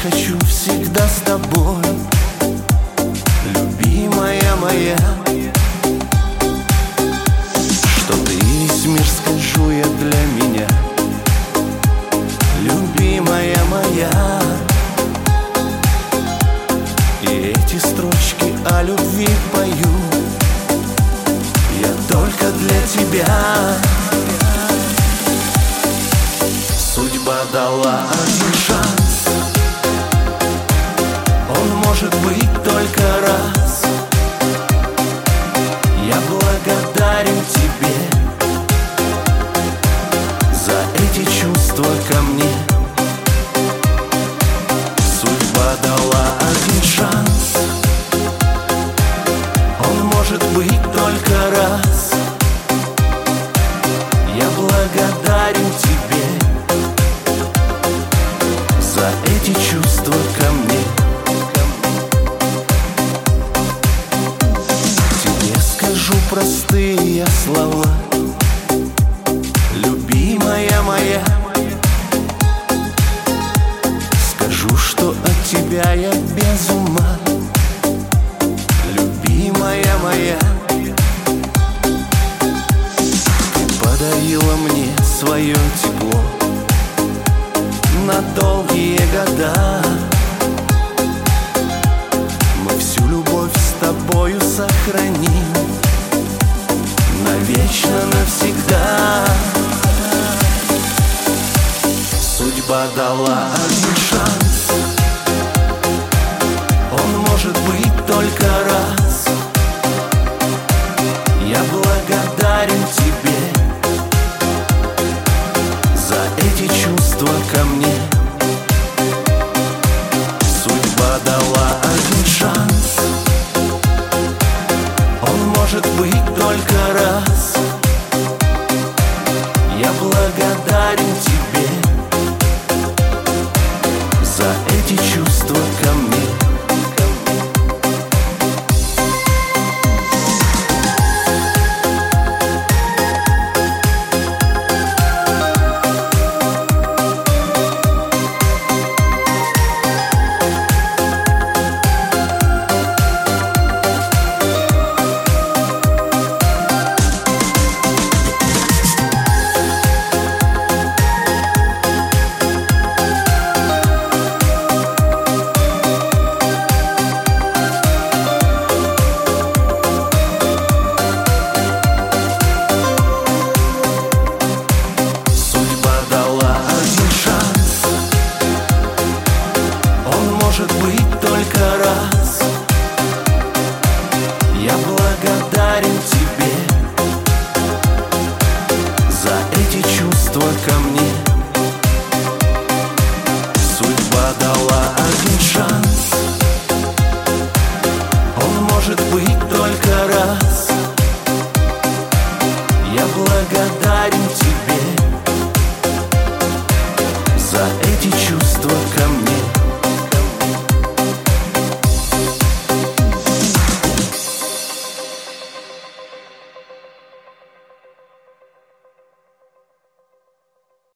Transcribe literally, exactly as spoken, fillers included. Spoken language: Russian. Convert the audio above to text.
хочу всегда с тобой, любимая моя. Что ты весь мир, скажу я, для меня, любимая моя. И эти строчки о любви пою я только для тебя. Судьба дала один шанс, он может быть только раз. Я благодарен тебе за эти чувства ко мне. Судьба дала один шанс, он может быть только раз. Я благодарен тебе за эти чувства ко мне. Тебе скажу простые слова, любимая моя. Скажу, что от тебя я без ума, любимая моя. Ты подарила мне свое тепло на долгие года. Мы всю любовь с тобою сохраним навечно, навсегда. Судьба дала один шанс, он может быть только раз. Я благодарен тебе за эти чувства ко мне. Судьба дала один шанс, он может быть только раз. Я благодарен тебе за эти чувства ко мне. Может быть только раз. Я благодарен тебе за эти чувства ко мне. Судьба дала один шанс, он может быть только раз. Я благодарен тебе за эти чувства.